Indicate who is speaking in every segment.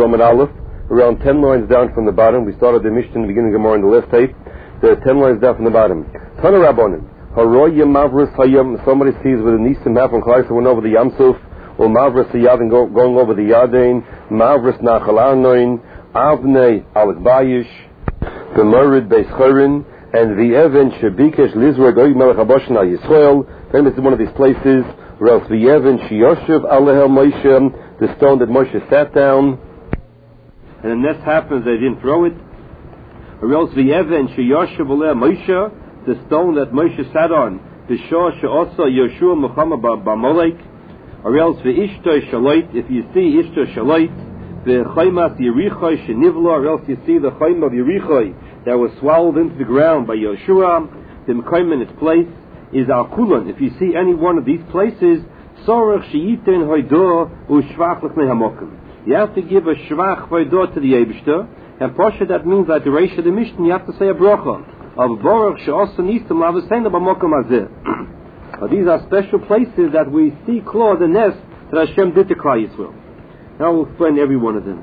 Speaker 1: Amud Aleph, around 10 lines down from the bottom. We started the Mishnah in the beginning of Gemara in the left tape. There are 10 lines down from the bottom. Tana Rabbanim, Haroya Mavris Hayam, somebody sees with a Nisim happened, Klaisa went over the Yamsuf, or Mavris Hayadin going over the Yadain, Mavris Nachal Arnoin, Avnei Alek Bayish, the Murid Beis Chorin, and the Even Shebikesh Lizra Goy Melech Haboshin Al Yisrael. Famous is one of these places, or else the Even Shiyoshev Alehel Moshe, the stone that Moshe sat down, and the nest happens, they didn't throw it. Or else the Even Shiyoshev Alehel Moshe, the stone that Moshe sat on, the Shah She'osa Yoshua Muhammad Ba'Molek. Or else the Ishto Shalait, if you see Ishto Shalait, the Chaymas Yerichoi Shenivla, or else you see the Chaym of Yerichoi that was swallowed into the ground by Yoshua, the Mekayim in its place is Al Kulan. If you see any one of these places, Sorach She'iten Hoido U'Shvach L'Chnei HaMokim. You have to give a Shvach Hoido to the Eibishter, and Posha that means that the Reish of the Mishnah, you have to say a bracha of Borach She'osa Nistam L'Avasena B'Mokim Azeh. These are special places that we see claw the nest that Hashem did to Klal Yisrael. Now we'll explain every one of them.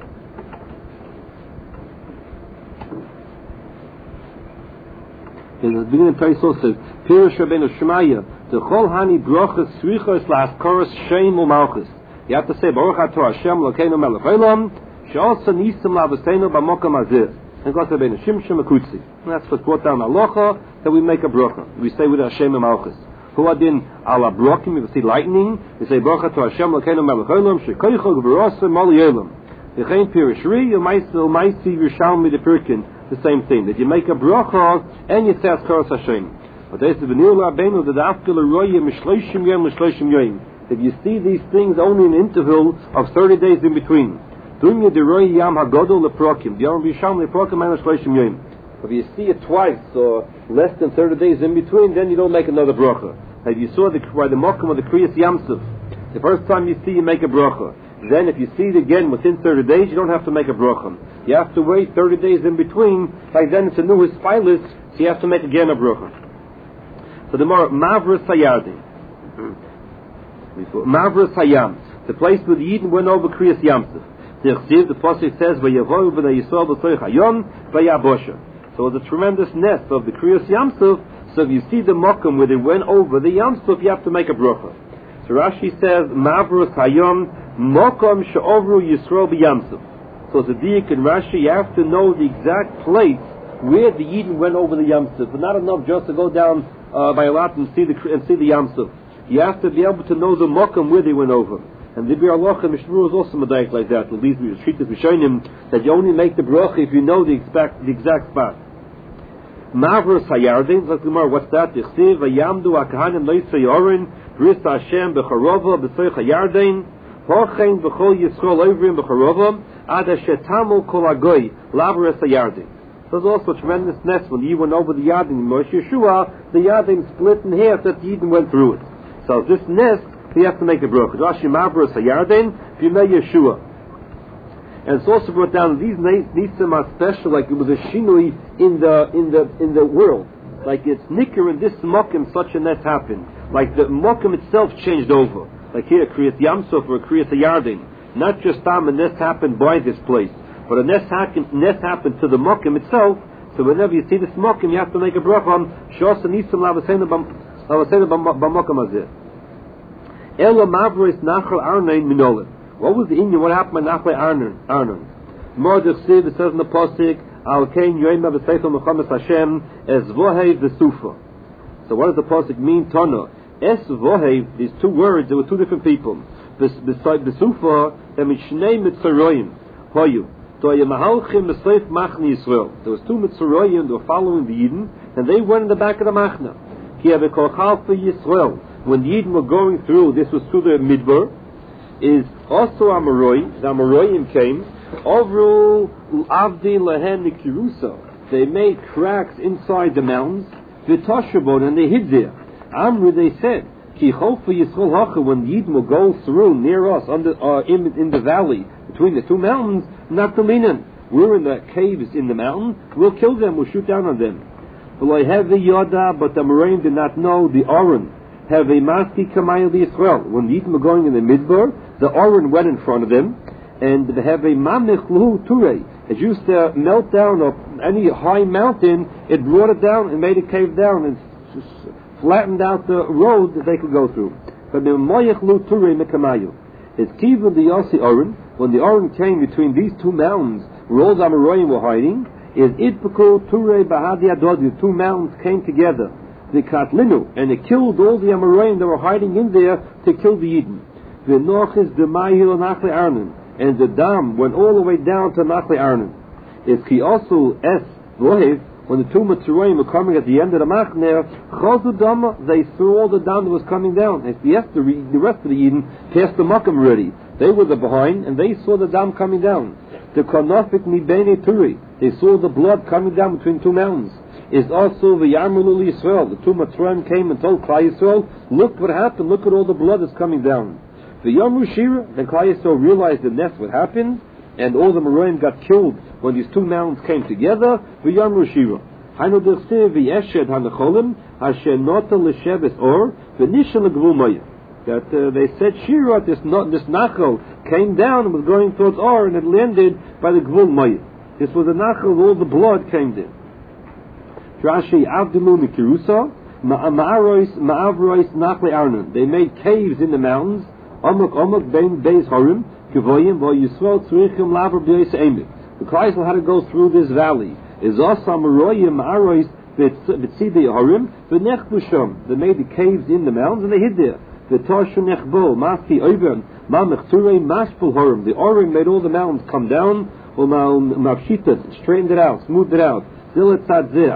Speaker 1: In the beginning of the Torah says, Pirush Rabbeinu Shemaya, the Chol Hani Brochas Srichos La'askoros Shem U'Malchus. You have to say, Baruch Atah Hashem Lokeinu Melech Olam, She'osa Nistam L'Avasenu B'Mokim Azeh. And God Rabbeinu Shimshon Mekutzi. That's what's brought down Alocha, that we make a bracha. We say with Hashem U'Malchus. Huadin ala brokim, you see lightning, you say Baruch Atah Hashem Lokeinu Melech Olam, Shekoicho G'Vorosa Mali Olam. Yechein Pirishri, U'Maisi Yerushalmi de Pirkin, the same thing, that you make a bracha and you say Askaros Hashem. But this is V'nir L'Abbeinu, that after L'Roya Mishloishim Yom L'Shloishim Yom. If you see these things only in an interval of 30 days in between. Dunya D'Roya Yam HaGodol L'Prokim, Yom Yerushalmi L'Prokim and L'Shloishim Yom. If you see it twice or less than 30 days in between, then you don't make another bracha. If you saw by the Mokum of the Kriyas Yamsuf, the first time you see, you make a bracha. Then if you see it again within 30 days, you don't have to make a bracha. You have to wait 30 days in between, like then it's a new Hispilus, so you have to make again a bracha. So the more Mavras Hayardi, Mavras Hayam, the place where the Yidden went over Kriyas Yamsuf. The Pasuk says, V'yavohu v'nei Yisrael b'tzoich hayom v'yabosha. So it's a tremendous nest of the Kriyas Yamsuf. So if you see the Mokum where they went over the Yamsuf, you have to make a bracha. So Rashi says, Mavrus Hayom Mokum she'ovru Yisrael b'Yamsuf. So it's a diak in Rashi, you have to know the exact place where the Yidden went over the Yamsuf. But not enough just to go down by a lot and see the Yamsuf. You have to be able to know the Mokum where they went over. And the Bir Allah and Mishmur is also medayik like that. It leads me to treat this him that you only make the bracha if you know the exact spot. Mavros Hayardin, what's that? Yichsiv Vayamdu Akahanim Leisei Orin Bris Hashem B'Charova B'Soich Hayardin Hochein B'Chol Yisrael Ovrim B'Charova Ad Hashetamu Kol Agoy Lavros Hayardin. There's also a tremendous nest when you went over the Yarden in Moshe Yeshua, the Yarden split in half that the Eden went through it. So this nest you have to make a bracha. Rashi Mavros Hayardin B'Yimei Yeshua. And it's also brought down these nisim are special, like it was a shinui in the world, like it's nicker in this mokim such a nest happened, like the mokim itself changed over, like here Kriyas Yamsuf or Kriyas Hayardin, not just a nest happened by this place, but a nest happened to the mokim itself. So whenever you see this mokim, you have to make a bracha on Shos nisim lavasena b'mokim azeh. Ela mavris nachal arnein minolim. What was the Indian? What happened to Nachle Arnon? Mordech Siv, it says in the Pasuk, Al Kain Yoima B'Seifel Mechames Hashem, Es Vohev V'Sufa. So what does the Pasuk mean? Tana. Es Vohev, these two words, there were two different people. Beside V'Sufa, there Mishnei Mitzrayim, Hoyu. Toya Mahalchim B'Seif Machni Yisrael. There was two Mitzrayim that were following the Yidden, and they went in the back of the Machna. Ki Avekol Chalfa Yisrael. When the Yidden were going through, this was through the Midbar, is also Amoroi. The Amoroim came. Ovru Avdi Lehen Nikirusa. They made cracks inside the mountains. V'Toshabon, and they hid there. Amru, they said, Ki Chofa Yisrael Hacha, when the Yidden will go through near us, in the valley between the two mountains, not the linen. We're in the caves in the mountain. We'll kill them. We'll shoot down on them. But the Amoroim did not know the Oren. Have a maski kamayel Yisrael. When the Yidden were going in the Midbar, the Oren went in front of them, and they have a mamich lu ture. It used to melt down of any high mountain. It brought it down and made it cave down and flattened out the road that they could go through. But the moyech lu ture mekamayu. It's kiva the Yossi Oren, when the Oren came between these two mountains where all the Amoraim were hiding, is Idpaku Ture Bahadi Adodi. The two mountains came together, the Katlinu, and it killed all the Amoraim that were hiding in there to kill the Eden. The Nochis the Mahil Nachli Arnon, and the dam went all the way down to Nachli Arnon. It's Ki also Es Lohev, when the two Mitzrayim were coming at the end of the Machner, Chosu Dama, they saw all the dam that was coming down. It's the rest of the Eden passed the Makam already. They were the behind, and they saw the dam coming down. The Konofik Mibene Turi, they saw the blood coming down between two mountains. Is also the Yamrul Yisrael. The two Mitzrayim came and told Klal Yisrael, look what happened, look at all the blood that's coming down. The Yamru Shira, then Klal Yisrael realized the nest what happened, and all the Amoraim got killed when these two mountains came together. The Yamru Shira. Hainu Dirsiv Yeshed Hanacholim, Hashem Nota L'Sheves Or, V'Nishal L'Gvul Moyah. That they said Shira, this Nachal came down and was going towards Or, and it landed by the Gvul Moyah. This was a Nachal where all the blood came in. Rashi Avdilu Mikirusa, Ma'avrois Nachli Arnon. They made caves in the mountains, Omok Bein Beis Horim, Kivoyim, Vo Yisrael Tzrichim Lavar B'Yis Eimik. The Kreisel had to go through this valley. Is also Maroyim Ma'arois B'Tzidei Horim, V'Nech Busham. They made the caves in the mountains and they hid there. The Torshu Nechbo, Maski Oivern, Mamech Turei Mashpul Horim. The Orim made all the mountains come down, Mavshitas, straightened it out, smoothed it out. Till the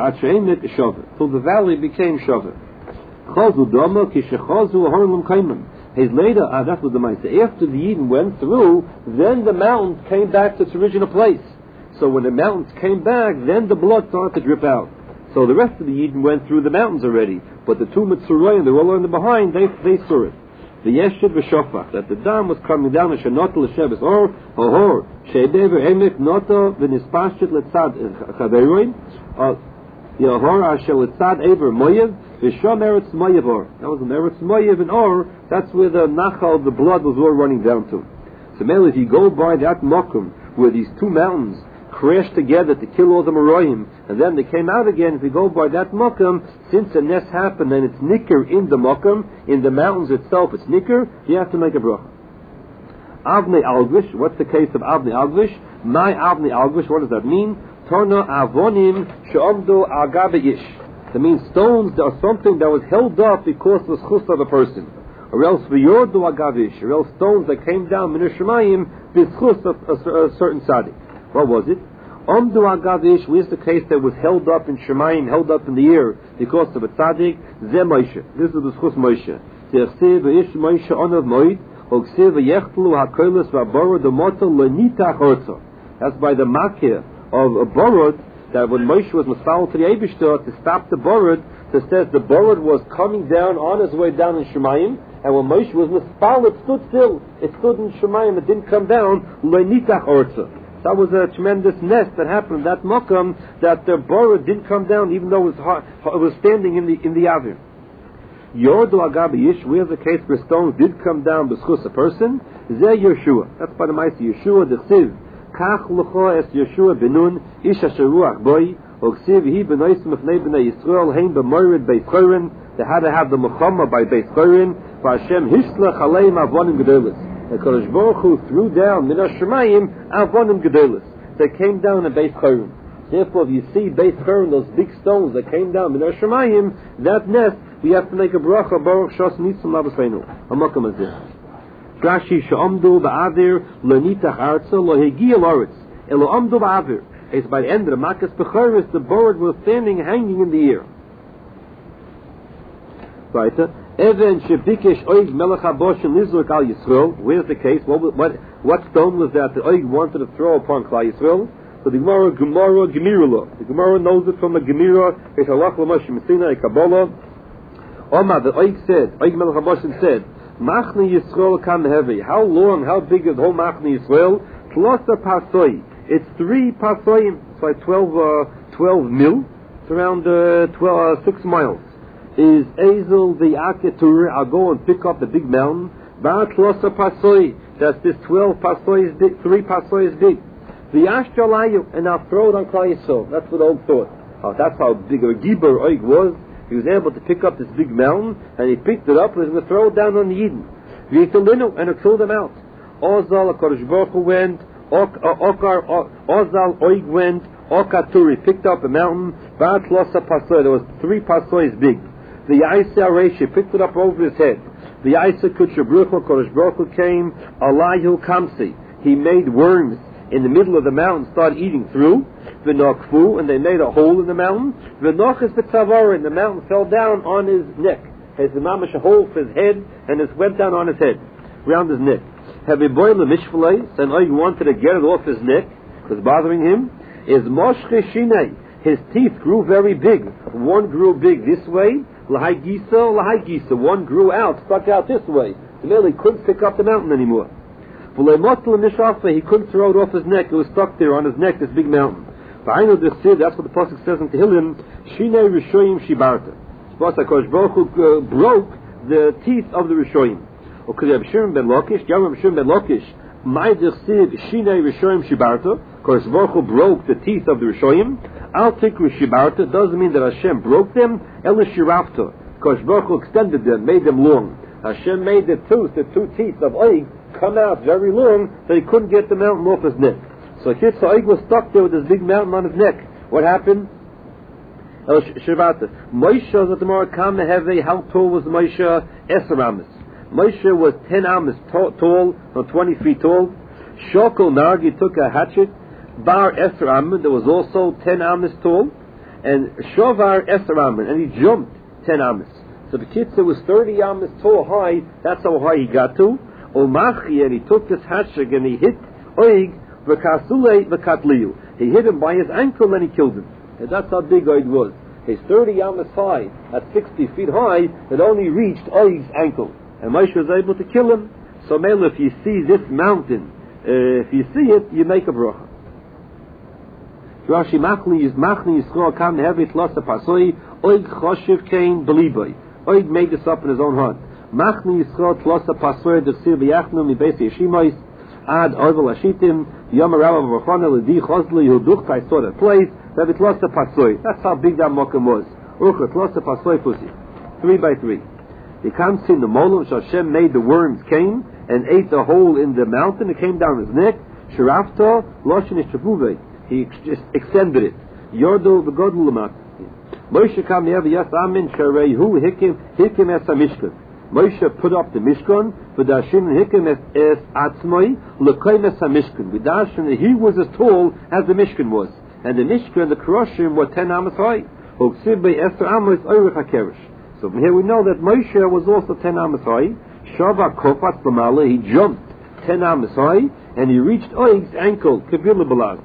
Speaker 1: valley became Shover. Chozu Doma Kishechozu Horim Kaimim. His later, that was the Maisa. After the Eden went through, then the mountains came back to its original place. So when the mountains came back, then the blood started to drip out. So the rest of the Eden went through the mountains already. But the two Mitzrayim, they were all in the behind, they saw it. The Yeshid v'Shofach, that the dam was coming down, and Shenot l'Sheves Or, Ohor, She'edever Emek Noto v'Nispashit l'Tzad Chaveroin, Yahor Asher l'Tzad Ever Moyev, v'Shom Eretz Moyev Or. That was an Eretz Moyev and Or, that's where the Nachal, the blood was all running down to. So if you go by that Mokum, where these two mountains crashed together to kill all the Amoraim, and then they came out again. If you go by that Mokum, since the nest happened and it's Nicker in the Mokum, in the mountains itself it's Nicker, you have to make a bracha. Avnei Algvish, what's the case of Avnei Algvish? My Avnei Algvish, what does that mean? Torna Avonim She'omdo Agabe Ish. That means stones that are something that was held up because of the schus of a person. Or else V'yordu Agavish, or else stones that came down Min Shemayim b'schus of a certain tzaddik. What was it? Omdu Agavish, where's the case that was held up in Shemayim, held up in the air because of a tzaddik? Ze Moshe. This is the schus Moshe. Ze'chsev v'ish Moshe onav moed, o'chsev v'yechtelu ha'koilis v'aborod d'motel l'nitach orzo. That's by the makir of a borod, that when Moshe was masal to the Eibishter to stop the borod, it says the borod was coming down on his way down in Shemayim, and when Moshe was masal, it stood still. It stood in Shemayim, it didn't come down, l'nitach orzo. That was a tremendous nest that happened, that Mokum, that the borod didn't come down even though it was standing in the Avir. Yordu Agabi Yish, where's the case where stones did come down b'schus a person? Zeh Yeshua. That's by the Maisa Yeshua, the Chsiv. Kach l'cho es Yeshua benun, ish asher ruach boi, o'chsiv hi b'nois mefnei b'nei Yisrael, heim b'moirid Beis Chorin. They had to have the Mechama by Beis Chorin, v'Hashem hishlach aleim avonim gedolos. The Kodesh Baruch Hu threw down Min HaShemayim Avonim Gedolos. They came down in Beis Chorin. Therefore, if you see Beis Chorin, those big stones that came down Min HaShemayim, that nest, we have to make a bracha Baruch Shos Nitzum Labasreinu. Hamakam Azeh. Rashi She'omdu Ba'avir L'nitach Arza L'hegiel Oretz Elo Omdu Ba'avir. It's by the end of the Makas Bechoris, the bird was standing, hanging in the air. Right. Even Shebikesh Oig Melech HaBosh Nizruk Al Yisrael. Where's the case? What stone was that the Oig wanted to throw upon Klal Yisrael? So the Gemara Gemirula. The Gemara knows it from the Gemira. It's Halach L'Moshe Messina, a Kabbalah. Omar, the Oig said, Oig Melech HaBosh said, Machne Yisrael Kam Heavy. How long, how big is the whole Machne Yisrael? Tlosa Pasoi. It's 3 Pasoim. It's like 12 mil. It's around 6 miles. Is Ezel the Aketur, I'll go and pick up the big mountain. Ba'at Losa Pasoi, That's this 12 pasois big, 3 pasois big. The Ashtalayu, and I'll throw it on Klal Yisrael. That's what Og thought. That's how big a Gibor Og was. He was able to pick up this big mountain, and he picked it up and was going to throw it down on the Yidden. V'yitalinu, and it killed them out. Ozal, HaKadosh Baruch Hu went, Ozal, Og went, Okaturi picked up a mountain, Ba'at Losa Pasoy, there was 3 pasois big. The Yaisa Areshi picked it up over his head. The Yaisa Kutshabruchu, HaKadosh Baruch Hu came, Alayhu Kamsi. He made worms in the middle of the mountain, started eating through. V'nokfu, and they made a hole in the mountain. V'nochas b'tzavara, and the mountain fell down on his neck. Has the mamash a hole for his head, and it went down on his head, around his neck. Have a boil of mishvulei, and Og wanted to get it off his neck, because bothering him. Is moshche shinei, his teeth grew very big. One grew big this way, lahai gisa. One grew out, stuck out this way. He nearly couldn't pick up the mountain anymore. He couldn't throw it off his neck. It was stuck there on his neck, this big mountain. That's what the pasuk says in Tehillim. Shinei Rishoyim Shibarta. HaKadosh Baruch Hu broke the teeth of the Rishoyim. Rabbi Shimon ben Lakish, Ma'idich Siv Shinei Rishoyim Shibarta. HaKadosh Baruch Hu broke the teeth of the Rishoyim. Al Tikru Shibarta doesn't mean that Hashem broke them. Ela Shirafta. HaKadosh Baruch Hu extended them, made them long. Hashem made the two teeth of Og come out very long, so he couldn't get the mountain off his neck. So Og was stuck there with this big mountain on his neck. What happened? Moshe was at the Morakam Heve. How tall was Moshe? 10 amas. Moshe was 10 amas tall, or 20 feet tall. Shokol Nargi took a hatchet. Bar 10 amas, that was also 10 amas tall. And Shovar 10 amas, and he jumped 10 amas. So the Kitzur was 30 amas tall high. That's how high he got to. Omachi, and he took this hatchet and he hit Og v'kasule v'katliu. He hit him by his ankle and he killed him. And that's how big Og was. He's 30 amas high, at 60 feet high, it only reached Og's ankle. And Moshe was able to kill him. So Mela, if you see this mountain, if you see it, you make a bracha. Rashi Machni Yisroel Kam Nehevet Losa Pasoi Og Choshev Kain Beliboy. Og made this up in his own heart. Machni Yisroel Losa Pasoi D'Chsir B'Yachnu Mibeis Yeshimois Ad Ovel Hashitim Yom Harav V'Chona L'Di Chosli Huduch I saw that place. Nehevet Losa Pasoi. That's how big that mokum was. Urchat Losa Pasoi Pussy. 3 by 3. You can't see the molam. Hashem made the worms came and ate the hole in the mountain. It came down his neck. Shirafto Loshin Ishavuve. He just extended it. Yordo v'godlu l'mat. Moshe kam ne'ev yas amin shareihu hikim es ha-mishkan. Moshe put up the mishkan, v'dashin hikim es atzmoi l'koim es ha-mishkan. V'dashin he was as tall as the mishkan was, and the mishkan, the karoshim, were 10 amas high. U'ksiv be'ester amos oirich ha-keresh. So from here we know that Moshe was also 10 amas high. Shava kofat l'mala, he jumped 10 amas high, and he reached Og's ankle, kavil l'balaz.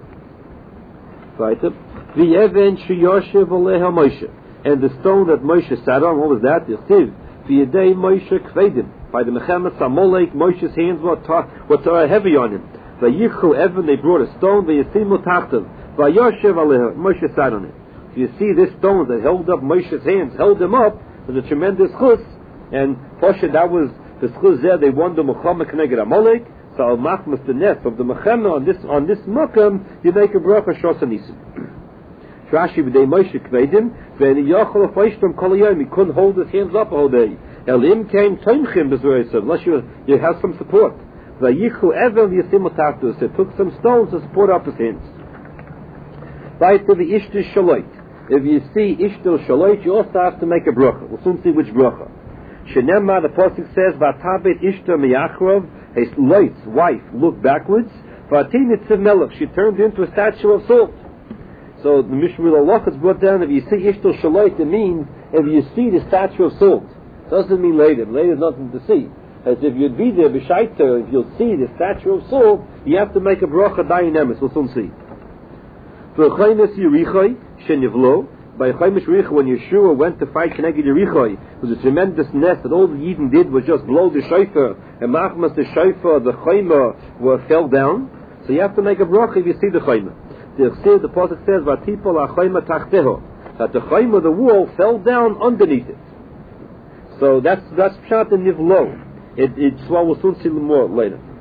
Speaker 1: The Even Sheyoshev Aleha Moshe, and the stone that Moshe sat on, what was that? The Chtiv, the Yedei Moshe Kvedim, by the Mechemes Amalek, Moshe's hands were heavy on him. The Yichu Even, they brought a stone, the Yasimu Tachtav, by Yoshev Aleha, Moshe sat on it. So you see this stone that held up Moshe's hands, held him up, was a tremendous chus, and Poshe, that was the chus there, they won the Muhammad Kneged Amalek. So al machmas the nest of the mechema on this makam, you make a bracha shosanisim. Rashi b'dei Moshe kvedim ve'ni yachol afayishtam kol hayom. He couldn't hold his hands up all day. Elim came toimchim b'zvayis unless you have some support. Vayichu evel yasim otaktus. It took some stones to support up his hands. Right to the ishtul shaloit. If you see ishtul shaloit, you also have to make a bracha. We'll soon see which bracha. Shenema, the pasuk says, "Vatabet ishta miyachrov." His Lot's wife looked backwards. She turned into a statue of salt. So the Mishnah Allah is brought down. If you see ishtul shaloit, it means if you see the statue of salt. Doesn't mean later. Later is nothing to see. As if you'd be there b'shaita, if you'll see the statue of salt, you have to make a bracha dayin emes. We'll soon see. For Chaymes Yerichai shenivlo. By Chaimish Yericho, when Yeshua went to fight Keneged Yericho, it was a tremendous nest that all the Yidden did was just blow the shofar, and machmas the shofar, the Chayma fell down. So you have to make a bracha if you see the Chayma. The pasuk says, "Vatipol ha-Chayma tachteho," that the Chayma, the wall, fell down underneath it. So that's pshat and nivlo. It's what we'll soon see more later.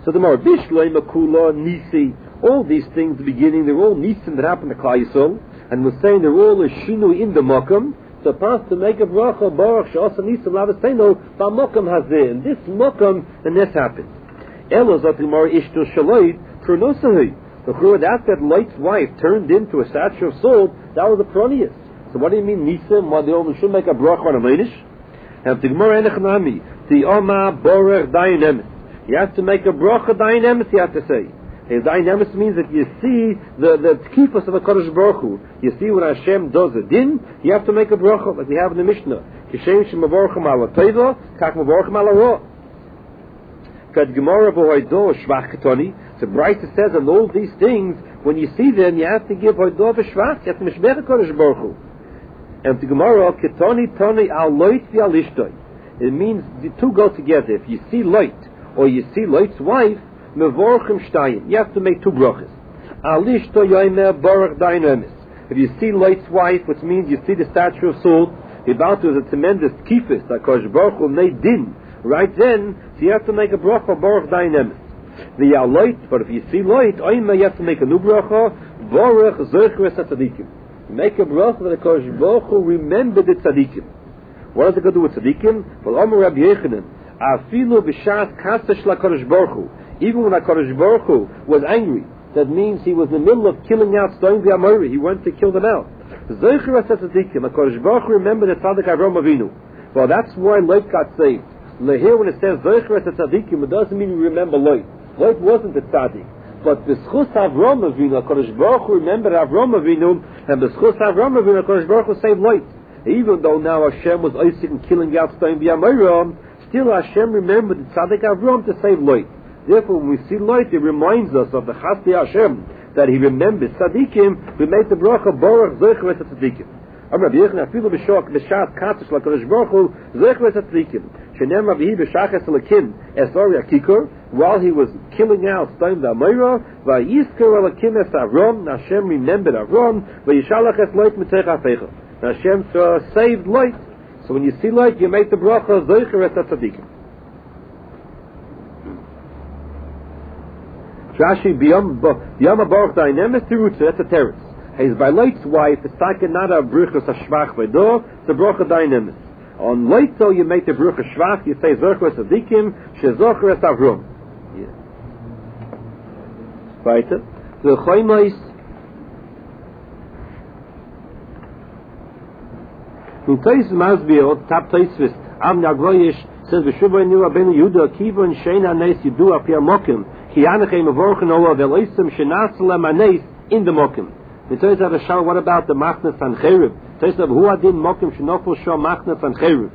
Speaker 1: So the more Bishloi, Makula, Nisi, all these things, the beginning, they're all Nisim that happen to Klal Yisrael, and we're saying they're all a Shinu in the Mokum. So pass to make a bracha, Baruch She'asa Nisim Lavaseno, Ba'Mokum Hazeh. In this Mokum, and this happens. Elo Zot Gemara Ishto Shaloid, Kurnosahui. The Churah, that Lot's wife turned into a statue of salt, that was a Pronius. So what do you mean Nisim? Well, they should make a bracha on a Leinish? And the Gemara Enechnami, the Oma Borech Dayanemis. You have to make a bracha Dayanemis, you have to say. And Dayanemis means that you see the tkifas of a Kodesh Baruch Hu. You see when Hashem does a din, you have to make a bracha, like we have in the Mishnah. Kishem Shemavorchem ala Teva, Kak Mavorchem ala Ra. Kad Gemara V'hoido Shvach Ketoni. So Braita says on all these things, when you see them, you have to give Hoido V'Shvach, you have to Mishmech Kodesh Baruch Hu. And the Gemara, Ketoni Toni al Loit V'al Ishtoi. It means the two go together. If you see Loit, or you see Loit's wife, Mevorchem Shtayim, you have to make two brachas. Al Ishtoi Yoimer Baruch Dayanemis. If you see Loit's wife, which means you see the statue of salt, about to is a tremendous kifis, that Kodesh Baruch Hu made din. Right then, so you have to make a bracha Baruch Dayanemis. The Loit, but if you see Loit, Oimer, you have to make a new bracha, Baruch Zerchres HaTzadikim. Make a bracha that the Kodesh Baruch Hu remember the tzaddikim. What does it got to do with tzaddikim? Well, Omer Rabbi Yechanan, Afilu b'shas kasesh laKodesh Baruch Hu. Even when HaKodesh Baruch Hu was angry, that means he was in the middle of killing out Sdoim v'Amori. He went to kill them out. Zocher HaTzadikim, HaKodesh Baruch Hu remember the tzaddik Avram Avinu. Well, that's why Lot got saved. Here when it says Zocher HaTzadikim, it doesn't mean we remember Lot. Lot wasn't the tzaddik. But b'schus Avram Avinu, HaKodesh Baruch Hu remembered Avram Avinu, and b'schus Avram Avinu, HaKodesh Baruch Hu saved Lot. Even though now Hashem was Isaac and killing out Sdoim v'Amori, still Hashem remembered the tzaddik Avram to save Lot. Therefore, when we see Lot, it reminds us of the Chasdei Hashem, that he remembers tzaddikim. We make the bracha Baruch Zocher HaTzadikim. Rabbi Yechanan afilu b'shas kasesh laKodesh Baruch Hu Zocher HaTzadikim. Shenem Rabbi b'shachas Elokim esori akikur, while he was killing out Sdoim v'Amori, v'yizker Elokim es Avram. Hashem remembered Avram. V'yishalach es Lot mitech hafecha. Hashem saved Lot. So when you see Lot, you make the bracha Zocher HaTzadikim. Rashi biyam Baruch Dayanemis Tirutza. That's a teretz. He's by Lot's wife. It's taken not a bruchas hashvach v'do. It's a bracha Dayanemis. On Lot, you make the bruchas shvach. You say Zocher HaTzadikim sheZocher es Avram. Weiter. The Choymos. In Tois Masbir, Tap Toisvis, Am Nagloyish says V'shuvay Nira Ben Yehuda Kiva and Shein Hanes Yidu Apir Mokim. In the Mokim. What about the Machnas and Cherib? Who are din Mokim Shenofel Shah Machnas and Cherib?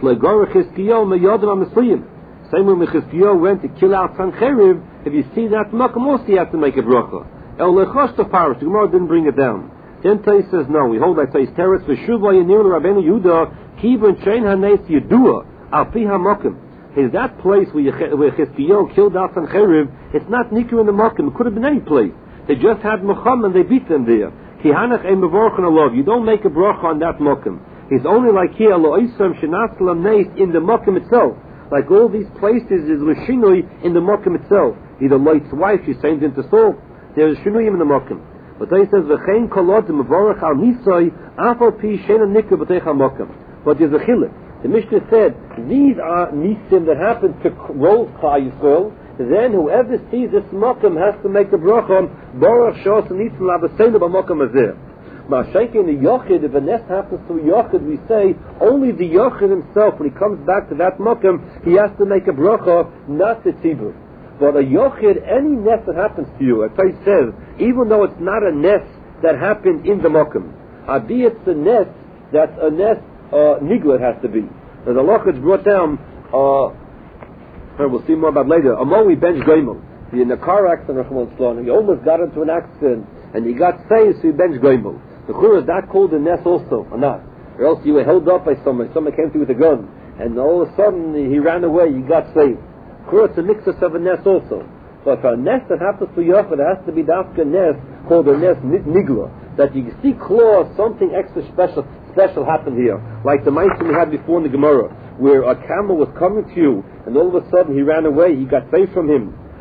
Speaker 1: Same when Chizkiyahu went to kill out Sancherib, if you see that Mokim also you have to make a bracha. El Lechosh to Parish, the Gemara didn't bring it down. Then Tais says no, we hold that Tais Teretz V'shuvah Yenir Rabbeinu Yehuda Kiva and Shein Hanes Yedua Al Pi HaMokim. Is that place where Chizkiyahu killed out Sancherib? It's not Nikru in the Mokim. It could have been any place. They just had Muhammad and they beat them there. You don't make a bracha on that Mokim. It's only like here in the Mokim itself. Like all these places is Lishinui in the Mokim itself. Either Lot's wife, she changed into salt. There is Shinuyim in the Mokim. But they says V'chein kolot Mevorach al Nisoy Afal Pi Shena Nikru B'teich HaMokim. But there's a chiluk. The Mishnah said, these are nisim that happen to roll Klal Yisrael. Then whoever sees this mokum has to make a bracha, Baruch She'asa Nisim Lavasenu b'mokum hazeh. Ma'ashenke in the Yochid, if a nest happens to a Yochid, we say, only the Yochid himself, when he comes back to that mokum, he has to make a bracha, not the tzibur. But a Yochid, any nest that happens to you, as I says, even though it's not a nest that happened in the mokum, albeit it's a nest, that's a nest nigla has to be. There's a loch that's brought down, we'll see more about later, a Mowi bench goimel. He in a car accident, he almost got into an accident, and he got saved, so he bench goimel. The chur is that called a nest also, or not? Or else you were held up by someone came to you with a gun, and all of a sudden he ran away, you got saved. Chur, it's a mixus of a nest also. So if a nest that happens to Yochid, it has to be dafka nest, called a nest nigla, that you see claw, something extra special happened here. Like the mice we had before in the Gemara, where a camel was coming to you, and all of a sudden he ran away, he got saved from him.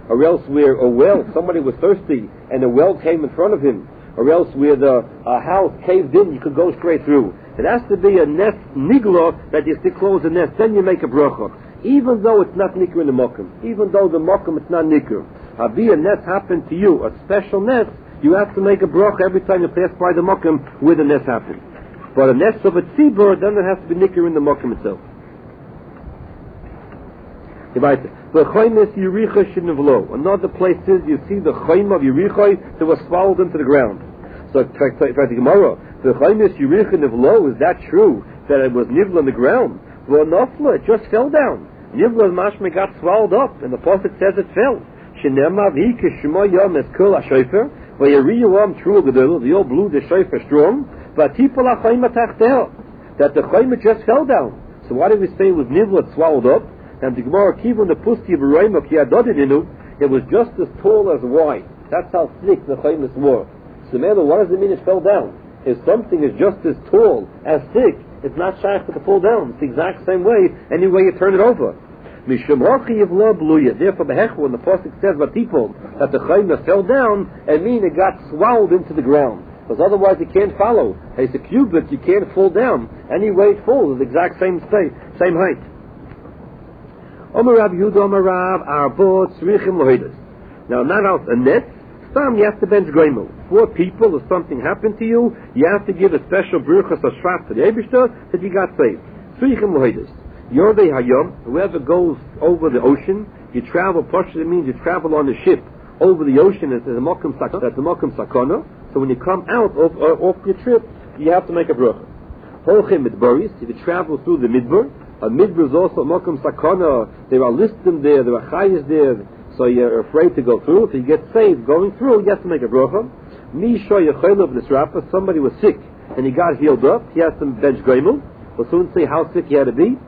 Speaker 1: or else where a well, somebody was thirsty and a well came in front of him, or else where the house caved in, you could go straight through. It has to be a nest nigla that you still close the nest, then you make a bracha. Even though it's not nikr in the mokum, even though the mokum it's not nikr. Be a nest happened to you, a special nest, you have to make a bracha every time you pass by the mokum where the nest happened. But a nest of a tzibur, then it has to be nikr in the mokum itself. Another place is you see the chayim of Yericho that was swallowed into the ground. So the Gemara, the chayim Yericho nivlo, is that true that it was nivla in the ground? Well, nafla, it just fell down. Nivla mashma got swallowed up, and the prophet says it fell. Shenema v'hi kishma yom es kol ha-shofar v'yariyu am true gedol, the old blew the shofar strong, v'tipol ha-chayim atachteh, that the chayim just fell down. So why did we say it was nivla swallowed up? And the Gemara kivun the pusti of Reima kiyadodininu, it was just as tall as wide. That's how thick the chayim were. So Mela, what does it mean it fell down? If something is just as tall, as thick, it's not shaykh to fall down. It's the exact same way, any way you turn it over. Therefore, when the Pasuk says about people that the chayim fell down, it means it got swallowed into the ground. Because otherwise you can't follow. It's a cubit, you can't fall down. Any way it falls is the exact same height. Now, not out a net. Some you have to bench goimel. 4 people, if something happened to you, you have to give a special bruchas ashrat to the Eibishter that you got saved. Tzrichim lohidas. Yordei hayom, whoever goes over the ocean, you travel, partially means you travel on a ship over the ocean, that's the mokum sakona. So when you come out off your trip, you have to make a bracha. Holchem midbaris, if you travel through the midbar, a midbar is also mokum sakona, there are listim there, there are chayas there, so you're afraid to go through. If you get saved going through, you have to make a bracha. Somebody was sick and he got healed up, he has to bench goimel. We'll soon say how sick he had to be.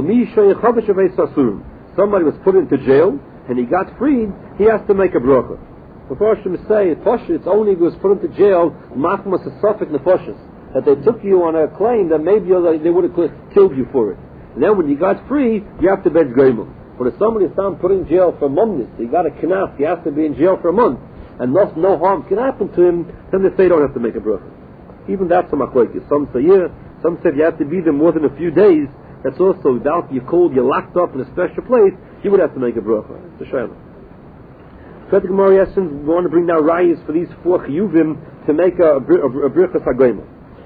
Speaker 1: Somebody was put into jail and he got freed, he has to make a bracha. Before Hashem say, it's only if he was put into jail, machmas is suffik nefoshes, that they took you on a claim that maybe they would have killed you for it. And then when you got free, you have to bench goimel. But if somebody is found put in jail for months, he got a knaf, he has to be in jail for a month, and no harm can happen to him, then they say you don't have to make a bracha. Even that's a machlokes. Some say some say you have to be there more than a few days. That's also without you're cold, you're locked up in a special place, you would have to make a bracha. It's a shayla. So the Gemara we want to bring now rayas for these 4 chiyuvim to make a bracha sagoyma.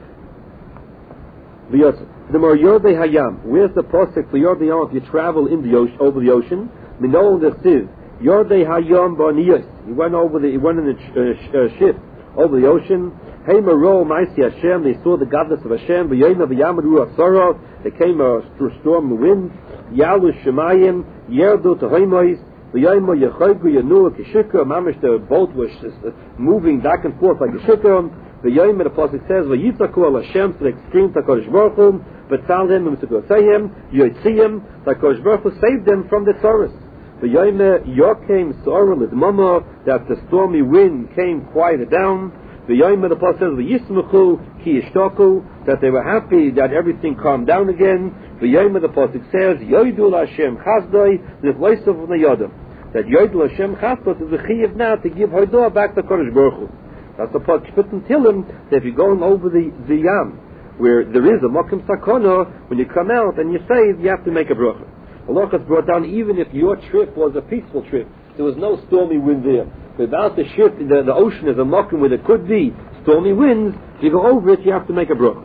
Speaker 1: The more Yordei Hayam, where's the posek for Yordei Hayam if you travel in the ocean, over the ocean? Minol Nechsiv, Yordei Hayam Barniyos. He went in a ship over the ocean. Hey Maro Maisi Hashem, they saw the godless of Hashem. V'yayna v'yamadu Asara, there came a storm, the wind. Yalu Shemayim, Yerdu Tehoimois, v'yayma Yechoygu Yanua Kishika. Mamish, the boat was moving back and forth like a shikah. The Yom, the Pasuk says, "Vayitzaku al Hashem," to the extreme, Takodesh Baruch Hu, Betzalhem, Mitzvotayim, Yotziyim, Takodesh Baruch Hu saved them from the Tzoros. The Yom, Yokem Sorah Lidmama, that the stormy wind came quieted down. The Yom, the Pasuk says, "Vayismachu ki yishtaku," that they were happy that everything calmed down again. The Yom, the Pasuk says, "Yoidul Hashem Chazdoi," the voice of the Yodam, that Yoidul Hashem Chazdoi is the chiyuv now to give Hodah back to Kodesh Baruch Hu. That's the part Shpitten Tilim, that if you're going over the Yam, where there is a Mokim Sakona, when you come out and you save, you have to make a bracha. Allah has brought down, even if your trip was a peaceful trip, there was no stormy wind there. Without the ship, the ocean is a Mokim where there could be stormy winds, if you go over it, you have to make a bracha.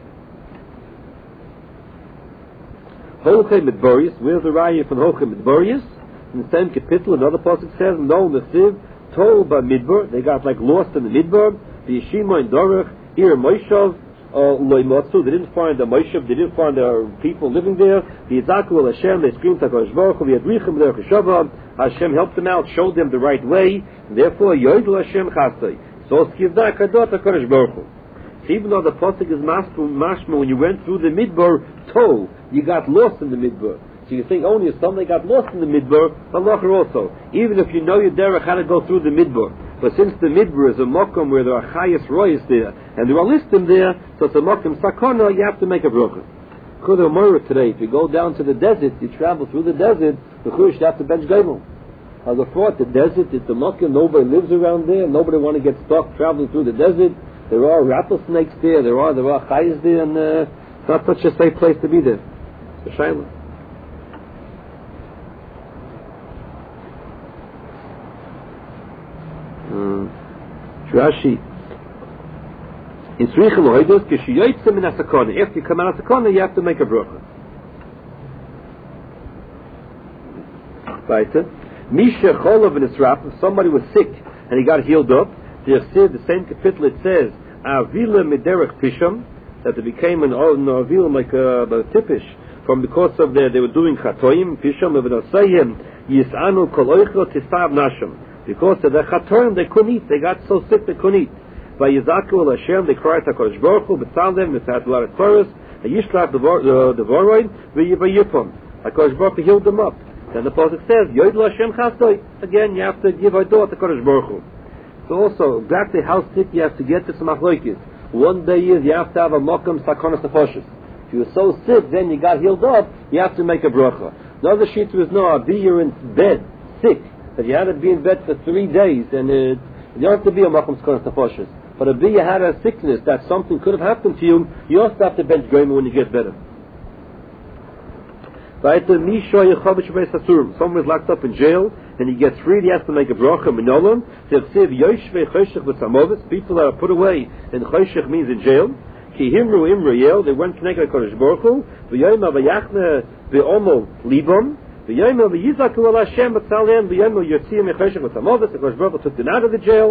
Speaker 1: Holchem Midborius, where's the raya from Holchem Midborius? In the same capital, another pasuk says, No Nesiv, told by Midbar, they got like lost in the Midbar. The Yeshima and Dorach, here Moshav, Loimotsu, they didn't find the Moshav, they didn't find the people living there. The Yizaku al Hashem, they screamed Takodesh Baruch Hu, V'yadrichim Derech Hashavah. Hashem helped them out, showed them the right way, and therefore Yoidul Hashem Chasei. So Skivda Kadot Takodesh Baruch Hu. So even though the pasuk is mashma, when you went through the Midbar, told you got lost in the Midbar. So you think only if somebody got lost in the Midbar, Allah also. Even if you know your derech how to go through the Midbar. But since the Midbar is a mokum where there are chayas royas there, and there are listim there, so it's a mokum sakona, you have to make a bracha. Today, if you go down to the desert, you travel through the desert, the chush you have to bench gomel. As a thought, the desert is the Makkah, nobody lives around there, nobody want to get stuck traveling through the desert. There are rattlesnakes there, there are chayes there, and it's not such a safe place to be there. It's a shayla. Rashi. After you come out of Sakona, you have to make a bracha. Right? Misha Cholov in Israf, if somebody was sick and he got healed up, the same kapitel it says, Avila Miderech Pisham, that it became an Avila like a tipish, from because of they were doing Chatoim, Pisham, Evanasayim, Yisanu Koloicho Tistav Nasham. Because of the Chatoim they couldn't eat, they got so sick they couldn't eat. By Yizaku al Hashem, they cried to HaKadosh Baruch Hu, B'tzalem, B'tzat Laret Torres, and Yishlach the Voroid, V'yipon. HaKadosh Baruch Hu healed them up. Then the Pasuk says, Yod Hashem Chastoi. Again, you have to give a door to HaKadosh Baruch Hu. So also, exactly how sick you have to get to some achloikis. One day is you have to have a mokam sakonas nefashos. If you were so sick, then you got healed up, you have to make a bracha. The other sheet was no, be you're in bed, sick, that you had to be in bed for 3 days, and you don't have to be a mokam sakonas nefashos. But if you had a sickness that something could have happened to you, you also have to bench goyim when you get better. Someone is locked up in jail and he gets freed, he has to make a bracha minolam. People that are put away in choshech means in jail. They went connected to Kodesh Baruch Hu. Kodesh Baruch Hu took them out of the jail.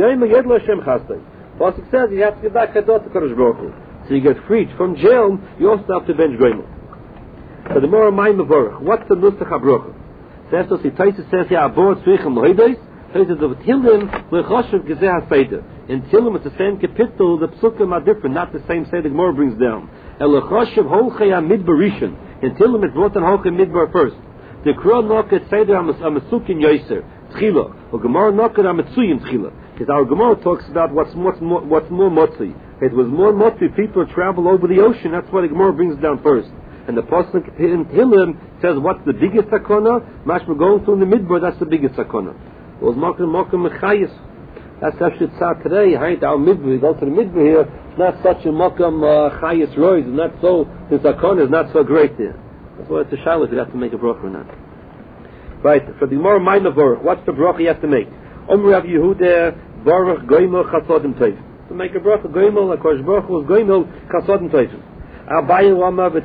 Speaker 1: Pasuk says you have to get back to Kodesh Baruch Hu. So you get freed from jail, you also have to bench goyim. So the more Mayim Mevorach, what's the Nusach HaBrocha? So Taisa says here, Abor Tzrichim Lohidois, Taisa says, Tillim Lechoshev Gezeh HaSeder. In Tillim it's the same kapitel, the Psukim are different, not the same Seder the Gemara brings down. El Lechoshev Holchei HaMidbar Rishon. In Tillim it's brought on Holchei Midbar first. The Kro Noket Seder HaMesukin Yoiser, Tchila, or Gemara Noket HaMetsuyim Tchila. Because our Gemara talks about what's more Motzi. It was more Motzi, people travel over the ocean, that's why the Gemara brings it down first. And the Pasuk in Tillim says, what's the biggest sakona? Mashma going through the midbar, that's the biggest sakona. It was Mokum Mechayis. That's actually tzad today. Our midbar, we go to the midbar here, it's not such a Mokum Chayis Roy, it's not so, the sakona is not so great there. That's why it's a shalit, you have to make a bracha or not. Right, for the more minor Baruch, what's the bracha you have to make? Omri Rav Yehuda, Baruch Goimel Chasodim Teif. To make a bracha, Goimel, like Kosh Baruch was Goimel Chasodim Teif. You have to make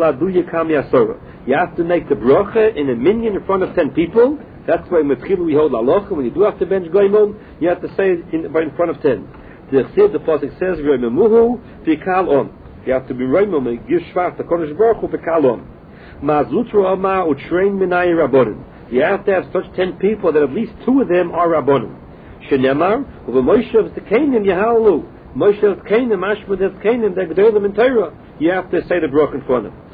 Speaker 1: the bracha in a minyan in front of 10 people. That's why in Metchilu we hold halacha. When you do have to bench goyimon, you have to say it in front of 10. The Pasuk says, you have to be roimim, give shvach, the Kodesh Baruch Hu, v'kal on. You have to have such 10 people that at least 2 of them are rabbonim. Shenemar, u'v'moshev z'keinim yahalu. Moshe Kainim, Ashmad Kainim, they're G'dolim in Torah. You have to say the bracha in front of them.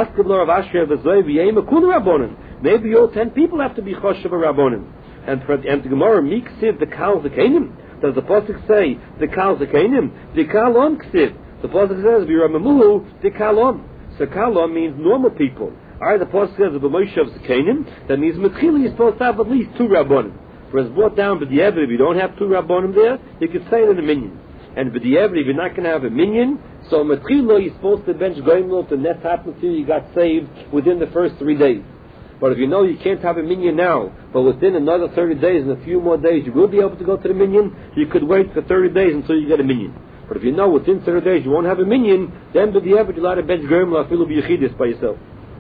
Speaker 1: Maybe all 10 people have to be Choshev Rabbonim. And the Gemara, Mik Siv, the Kal the Kainim. Does the Pasuk say, the Kal the Kainim? The Kalon Ksiv. The Pasuk says, V'Ramamuhu, the Kalon. So Kalon means normal people. Alright, the Pasuk says, the Moshe of Kainim, that means Metchili is supposed to have at least 2 Rabbonim. For it's brought down, but if you don't have 2 Rabbonim there, you can say it in a minyan. And if you're not going to have a minyan, so Matrilo, you're supposed to bench Goimel, the net happened to you got saved within the first 3 days. But if you know you can't have a minyan now, but within another 30 days and a few more days you will be able to go to the minyan, you could wait for 30 days until you get a minyan. But if you know within 30 days you won't have a minyan, then you're allowed to bench Goimel, I feel will be Yechidis by yourself.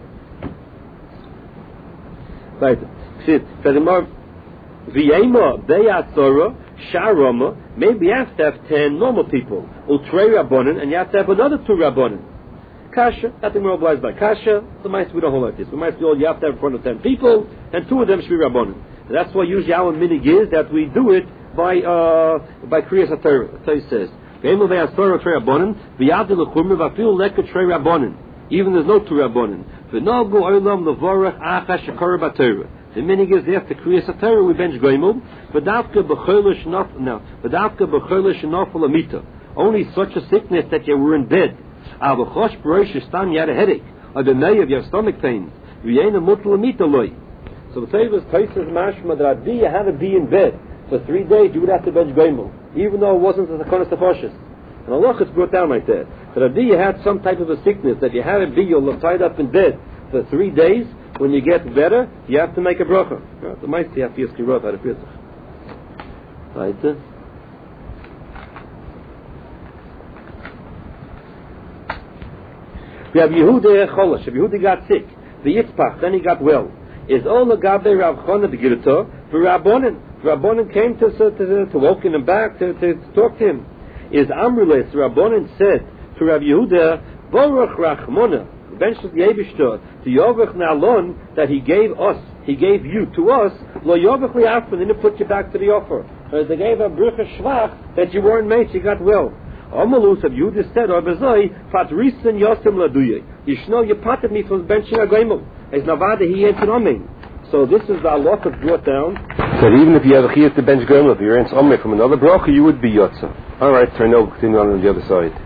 Speaker 1: Right. See, V'yema, Beyatzora, Sharama, maybe you have to have 10 normal people, Ultrei Rabbonin, and you have to have another 2 Rabbonin. Kasha, nothing more obliged by Kasha, so we don't hold like this. We might feel you have to have in front of 10 people, and 2 of them should be Rabbonin. And that's why usually our minig is that we do it by Kriyas HaTorah. That's how he says. V'yema Beyatzora, Ultrei Rabbonin, V'yadil L'chumir, V'afil Leka Trei Rabbonin. Even there's no 2 Rabbonin. V'nogu Olam L'vorach Acha Shekara B'Torah. The meaning is after Kriyas HaTorah we bench Goimel, V'davka b'choyle shenofel amita. Only such a sickness that you were in bed. Al b'chosh b'rosh stam you had a headache. Or the may of your stomach pain. V'yena mutal amita loy. So the Teva is mashma that you had to be in bed for 3 days, you would have to bench goimel, even though it wasn't the konas tefoshes. And Allah is brought down like that. That you had some type of a sickness that you had to be, you're tied up in bed for 3 days. When you get better, you have to make a bracha. The mice you have to use kirot out of Pesach. Right? We have Yehuda Cholosh. Yehuda got sick. The Yitzpach, then he got well. Is all the Gabe Rav Chana the Girto for Rabbonin. Rabbonin came to welcome him back, to talk to him. Is Amrules, Rabbonin said to Rav Yehuda, Baruch Rachmona, eventually the Eibishter, to Yovach Nalon, that he gave you to us, Lo Yovach Liafra, they didn't put you back to the offer. Whereas they gave a Brucha Shvach that you weren't made, you got well. Amalus of Yehuda said, Orbezoi, Fatrisen Yosim Laduye. Yishno, you parted me from benching a Goimel. As Navada, he answered Amen. So this is the Allah that brought down. So even if you have a chiyas to bench Goimel, if you're in Amen from another bracha, you would be Yotza. Alright, so now continue on the other side.